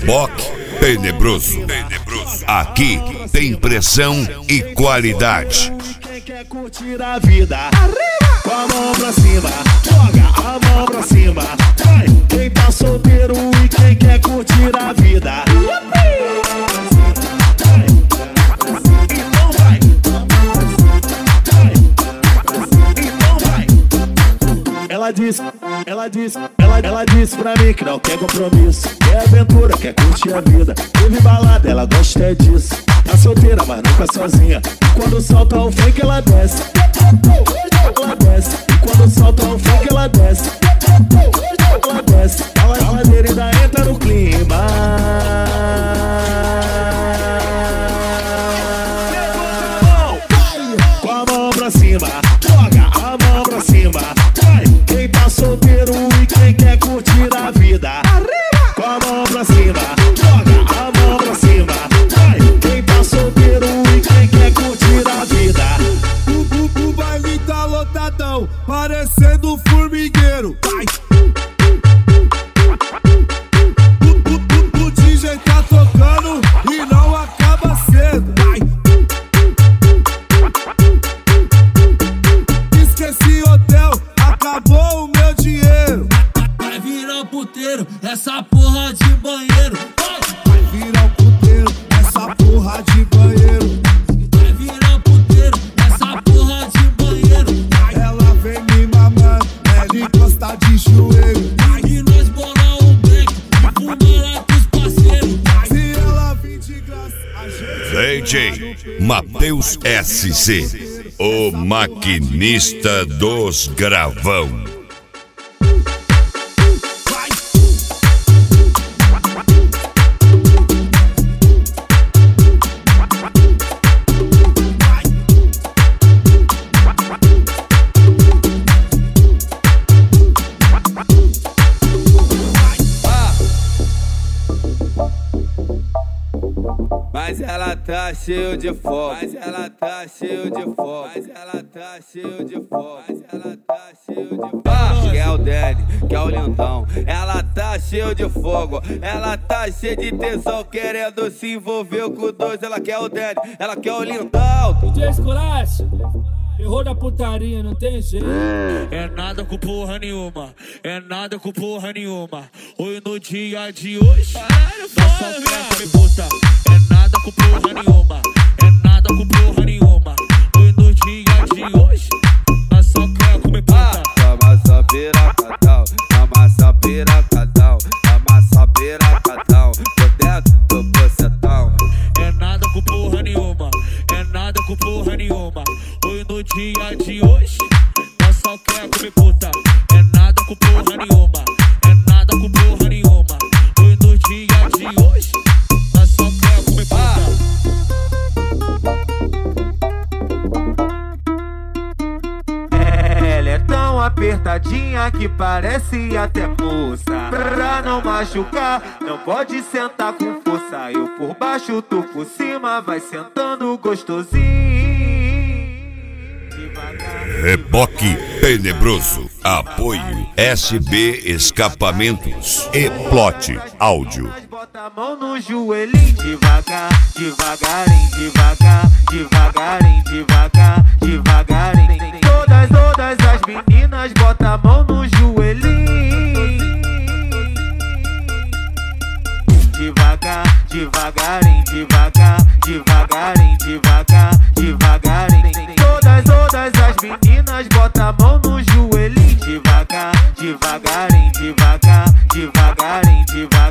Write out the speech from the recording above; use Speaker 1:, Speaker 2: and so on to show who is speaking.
Speaker 1: Reboque tenebroso. Aqui tem pressão e qualidade.
Speaker 2: Quem quer curtir a vida, com a mão pra cima, joga a mão pra cima. Vai, quem tá solteiro e quem quer curtir a vida. Então vai. Ela disse pra mim que não quer compromisso, quer aventura, quer curtir a vida. Teve balada, ela gosta é disso. Tá solteira, mas nunca sozinha. E quando solta o funk, ela desce. Ela desce. E quando solta o funk, ela desce. Ela desce. A ladeira ainda entra no clima. Com a mão pra cima, joga a mão pra cima. Quem tá solteiro e quem quer curtir a vida. Com a mão pra cima, joga a mão pra cima. Quem tá solteiro e quem quer curtir a vida.
Speaker 3: O baile tá lotadão, parecendo um formigueiro. O DJ tá tocando e não acaba cedo. Esqueci hotel, acabou o meu dinheiro.
Speaker 4: Vai virar puteiro, essa porra de banheiro.
Speaker 3: Vai virar puteiro, essa porra de banheiro.
Speaker 4: Vai virar puteiro, essa porra de banheiro.
Speaker 3: Ela vem me mamando, ela encosta de joelho.
Speaker 4: E nós bolar um break e fumar lá com os parceiros.
Speaker 3: Se ela vir de graça, a gente...
Speaker 1: DJ Matheus SC, o maquinista dos gravão.
Speaker 5: Mas ela tá cheio de fogo. Mas ela tá cheio de fogo. Mas ela tá cheio de fogo. Mas ela tá cheio de fogo. Quer o Danny, quer o lindão. Ela tá cheio de fogo. Ela tá cheia de tesão, querendo se envolver com dois. Ela quer o Danny, ela quer o lindão.
Speaker 6: DJ Esculacho, errou da putaria, não tem jeito.
Speaker 4: É nada com porra nenhuma, é nada com porra nenhuma. Hoje no dia de hoje, dá só festa me puta. É nada com porra nenhuma, é nada com porra nenhuma. Hoje no dia de hoje, dá só quer comer puta.
Speaker 5: Amassa piracatão, amassa piracatão, amassa piracatão. Tô dentro do bocetão.
Speaker 4: É nada com porra nenhuma, é nada com porra nenhuma. Hoje no dia de hoje, nós só quer comer puta. É nada com porra nenhuma, é nada com porra nenhuma. Hoje no dia de hoje, nós só quer comer puta.
Speaker 7: Ela é tão apertadinha que parece até moça. Pra não machucar, não pode sentar com força. Eu por baixo, tu por cima, vai sentando gostosinho.
Speaker 1: Reboque tenebroso. Apoio SB Escapamentos e Plot Áudio.
Speaker 7: Bota a mão no joelhinho, devagar, devagarinho, devagar, devagarinho, devagar, devagarinho. Todas as meninas, bota a mão no joelhinho. Devagar, devagarinho, devagar, devagarinho, devagar, devagarinho. Todas as meninas, bota a mão no joelhinho. Devagar, devagarinho, devagar, devagarinho, devagar.